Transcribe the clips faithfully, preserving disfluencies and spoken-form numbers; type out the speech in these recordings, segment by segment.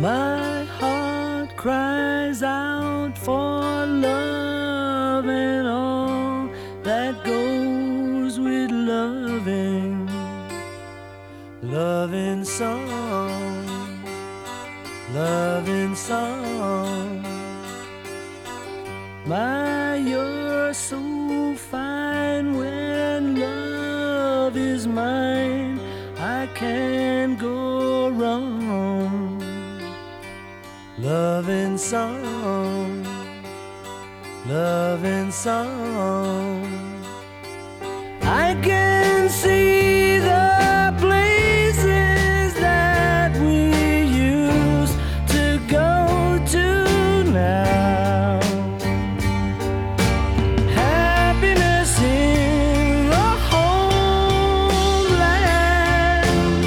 My heart cries out for love and all that goes with loving. Loving song, loving song. My, you're so fine when love is mine. I can't go wrong. Loving song, loving song. I can see the places that we used to go to now. Happiness in the homeland.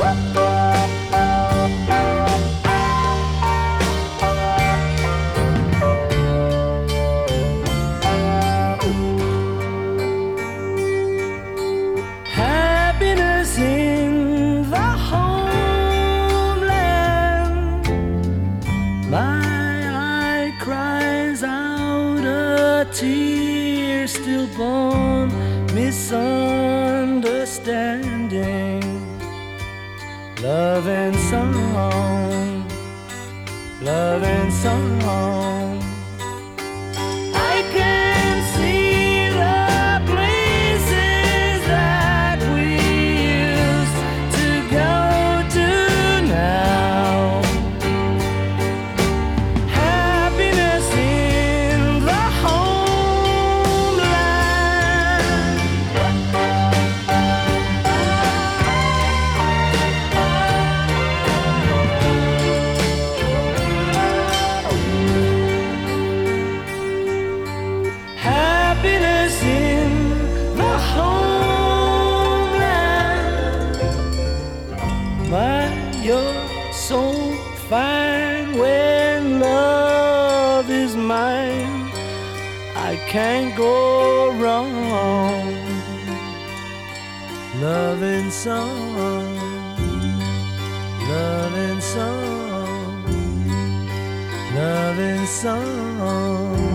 Happiness in the homeland. My eye cries out a tear stillborn misunderstanding. Love and song, love and song. I can see the places that we used to go to now. Happiness in the homeland. Happiness in the homeland. My, you're so fine when love is mine. I can't go wrong. Loving song, loving song, loving song.